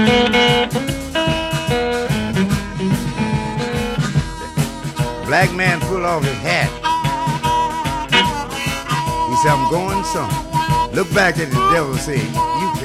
Black man pulled off his hat. He said, I'm going somewhere. Look back at the devil and say, you